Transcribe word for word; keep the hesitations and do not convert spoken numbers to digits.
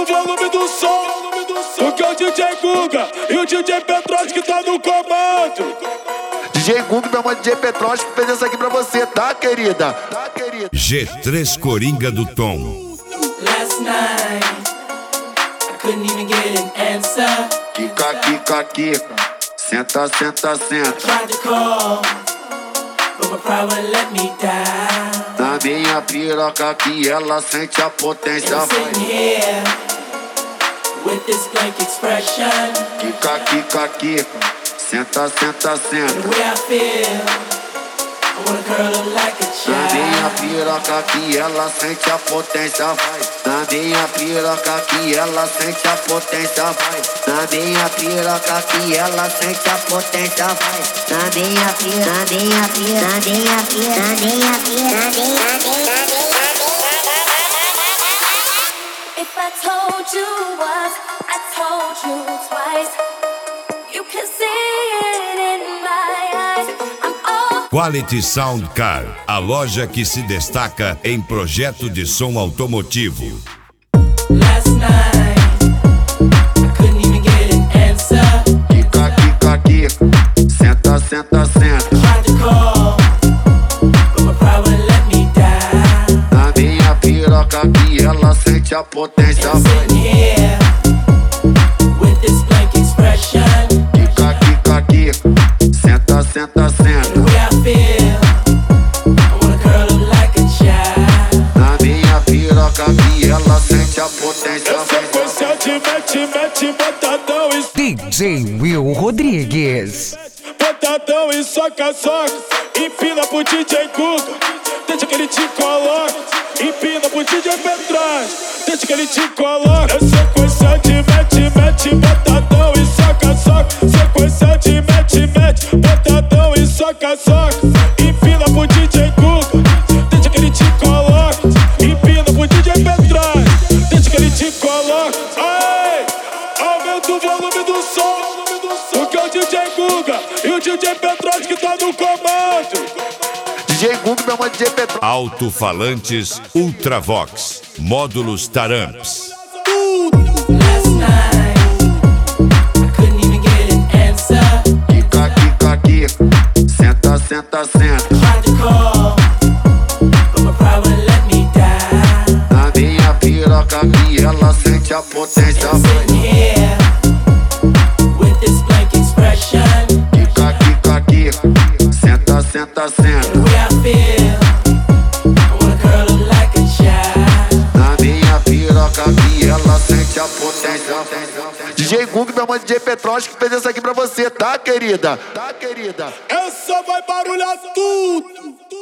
o volume do som, porque o D J Guga e o D J Petros que tá no comando. D J Guga, meu mano D J Petros, que fez essa aqui pra você, tá, querida? Tá, querida? G três Coringa do Tom. Last night, I couldn't even get an answer. Kika, kika, kika. Senta, senta, senta. Tried to call, but my pride wouldn't let me down. Na minha piroca que ela sente a potência. And I'm sitting here with this blank expression. Kika, kika, kika. Senta, senta, senta. The way I feel, I wanna curl up like a Na minha child. piroca que ela sente a potência, vai. Na minha piroca que ela sente a potência, vai. Na minha piroca que ela sente a potência, vai. Na minha piroca, na minha piroca, na minha piroca, na minha piroca, na minha piroca. If I told you once, I told you twice. You can see it in my eyes. I'm all Quality Sound Car, a loja que se destaca em projeto de som automotivo. Last night, I couldn't even get an answer. Kika, kika, kika. Senta, senta, senta. Tried to call, but my pride wouldn't let me down. Na minha piroca que ela sente a potência, I'm vai. sitting here with this blank expression. Kika, kika, kika. Senta, senta, The senta. way I feel, I wanna curl up like a child. Na minha piroca que ela sente a potência, É vai. sequência de mete, mete, botadão e D J Will Rodrigues. botadão e soca, soca. Empina pro D J Guga, deixa que ele te coloca. Empina pro D J Petros, deixa que ele te coloca. É sequência de mete, mete, botadão e soca, soca. Sequência de mete, mete, botadão e soca, soca. Empina pro D J Guga, deixa que ele te coloca. Empina pro D J Petros, deixa que ele te coloca. Ai, aumenta o volume do som, porque o D J Guga e o D J Petros que tá no comando. D J Guga, meu mano D J Petros. Alto-falantes Ultravox, módulos Taramps. Last night, I couldn't even get an answer. Kika, kika, kika. Senta, senta, senta. Tried to call, but my pride wouldn't let me down. Na minha piroca que ela sente a potência, I'm vai. sitting here with this blank expression. Kika, kika, kika. Senta, senta, The senta. way I feel, I wanna curl up like a child. Na minha piroca que ela sente a potência. D J Guga, meu mano D J Petros, que fez essa aqui pra você, tá, querida? Tá, querida? Essa vai barulhar tudo.